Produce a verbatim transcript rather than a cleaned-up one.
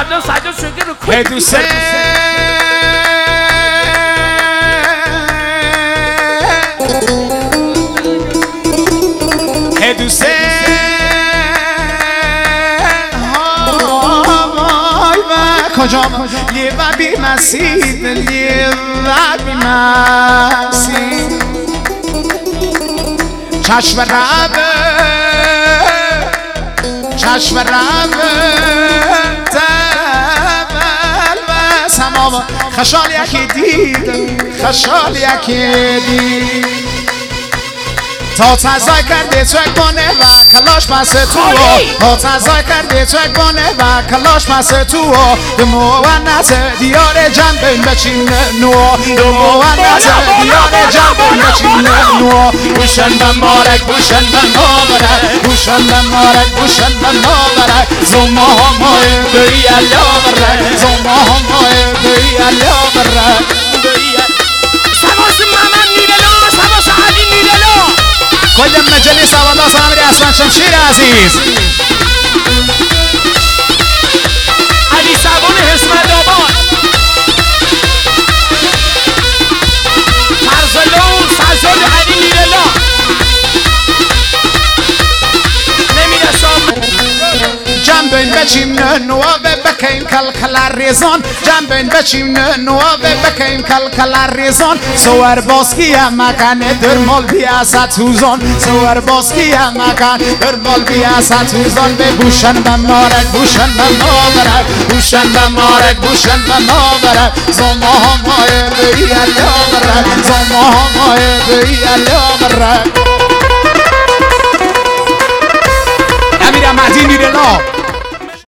آدم سجاد شکر رو ای دوست ای دوست کجام لیه و بی مسید لیه و بی مسید چشم ربه چشم ربه تبل و سمام خشال یکی دید خشال یکی دید تا تزای کرده تو کنه و کلاش پس تو تا تزای کرده تو کنه و کلاش پس تو دمو و نزه دیار جنبه بچین نو دمو و نزه دیار جنبه بچین نو بوشن بمارک بوشن بمارک بوشن بمارک بوشن بمارک زما همای بی علا برک زما همای بی علا برک سواس محمد نیرلو سواس علی نیرلو کل مجلس اوالاس امری اصلا شمشیر عزیز علی سوان حسمت آباد فرزلون سجاد علی نیرلا نمیرسم جنبین بچیم نوابه بکیم کل کل ریزان جنبین بچیم نوابه بکیم کل کل ریزان سوار باسکی مکان در مال بیاسات سوزان سوار باسکی مکان در مال بیاسات سوزان به بوشن بمارک بوشن بمارک بوشن بمارک بوشن بمارک زما همای بی علا برک زما همای بی علا برک امیر مهدی نیرلا